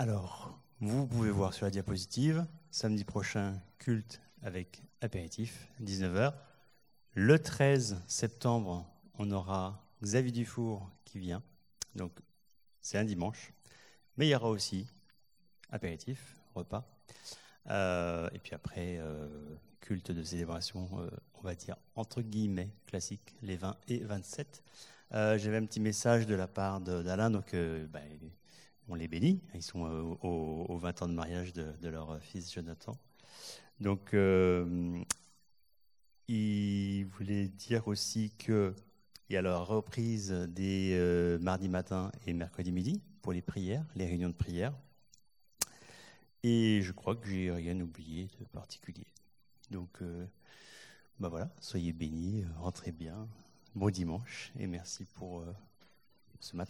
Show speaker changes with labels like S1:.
S1: Alors, vous pouvez voir sur la diapositive, samedi prochain, culte avec apéritif, 19h. Le 13 septembre, on aura Xavier Dufour qui vient. Donc, c'est un dimanche. Mais il y aura aussi apéritif, repas. Et puis après, culte de célébration, on va dire entre guillemets, classique, les 20 et 27. J'avais un petit message de la part d'Alain, donc on les bénit. Ils sont aux 20 ans de mariage de leur fils Jonathan. Donc, il voulait dire aussi qu'il y a la reprise des mardi matin et mercredi midi pour les prières, les réunions de prière. Et je crois que j'ai rien oublié de particulier. Donc, voilà, soyez bénis, rentrez bien, bon dimanche et merci pour ce matin.